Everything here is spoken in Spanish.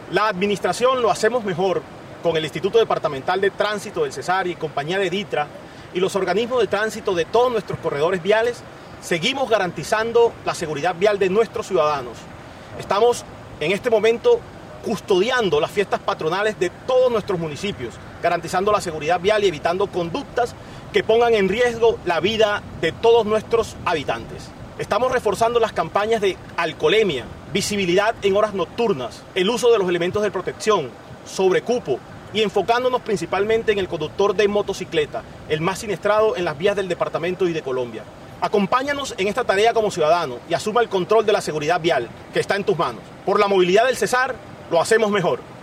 La administración lo hacemos mejor con el Instituto Departamental de Tránsito del Cesar y compañía de DITRA y los organismos de tránsito de todos nuestros corredores viales. Seguimos garantizando la seguridad vial de nuestros ciudadanos. Estamos en este momento custodiando las fiestas patronales de todos nuestros municipios, garantizando la seguridad vial y evitando conductas que pongan en riesgo la vida de todos nuestros habitantes. Estamos reforzando las campañas de alcoholemia, visibilidad en horas nocturnas, el uso de los elementos de protección, sobrecupo y enfocándonos principalmente en el conductor de motocicleta, el más siniestrado en las vías del departamento y de Colombia. Acompáñanos en esta tarea como ciudadano y asuma el control de la seguridad vial que está en tus manos. Por la movilidad del Cesar, lo hacemos mejor.